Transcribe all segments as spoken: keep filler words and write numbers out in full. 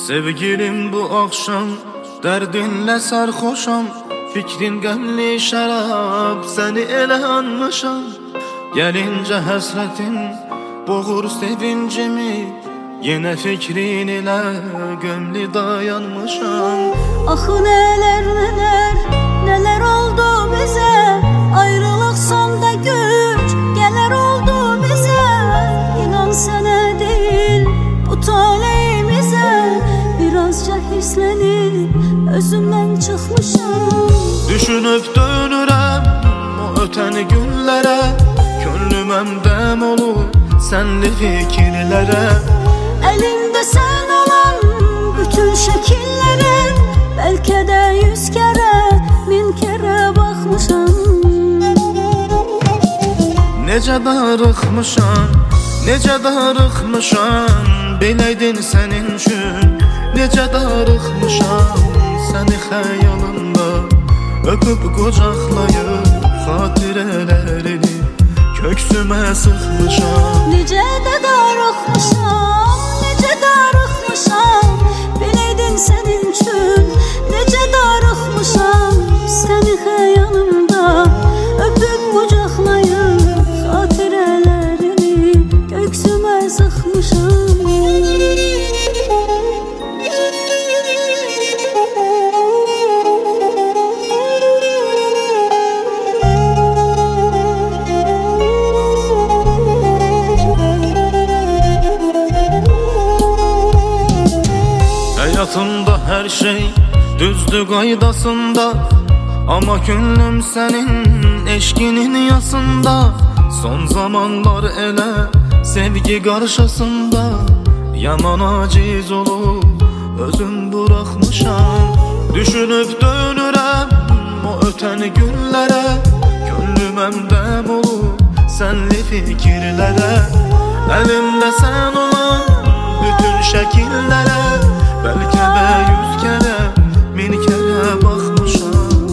Sevgilim bu akşam dərdinlə sərxoşam, fikrin qəmli şərab, səni elə anmışam. Gəlincə həsrətin boğur sevincimi, yenə fikrin ilə gömlü dayanmışam. Axı nələr nələr, nələr oldu bizə, ayrılıq sonda güc gələr oldu bizə. İnan sənə deyil bu taleyimizə, birazca hirslənib özümdən çıxmışam. Düşünüb dönürəm o ötən günlərə, könlüm əmdəm olur sənli fikirlərə. Əlimdə sən olan bütün şəkillərə, bəlkə də yüz kərə, min kərə baxmışam. Necə darıxmışam, necə darıxmışam, biləydin sənin üçün. Necə darıxmışam, səni xəyalımda öpüb qucaqlayıb xatirələrini köksümə sıxmışam. Necə də darıxmışam, necə darıxmışam, biləydin sənin üçün. Necə darıxmışam, səni xəyalımda öpüb qucaqlayıb xatirələrini köksümə sıxmışam. Həyatımda hər şey düzdür qaydasında, amma könlüm sənin eşkinin yasında. Son zamanlar elə sevgi qarşısında yaman aciz olub özüm buraxmışam. Düşünüb dönürəm o ötən günlərə, könlüm əmdəm olub sənli fikirlərə. Əlimdə sən olan bütün şəkillərə, bəlkə də yüz kərə, min kərə baxmışam.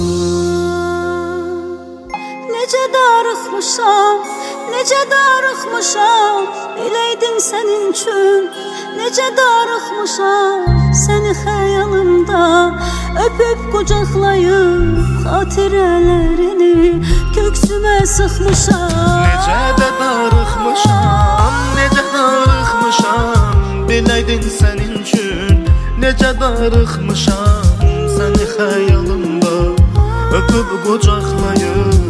Necə darıxmışam, necə darıxmışam, biləydin sənin üçün. Necə darıxmışam, səni xəyalımda öpüb qucaqlayıb xatirələrini köksümə sıxmışam. Necə də darıxmışam, necə darıxmışam, biləydin sənin üçün. Necə darıxmışam, səni xəyalımda öpüb qucaqlayıb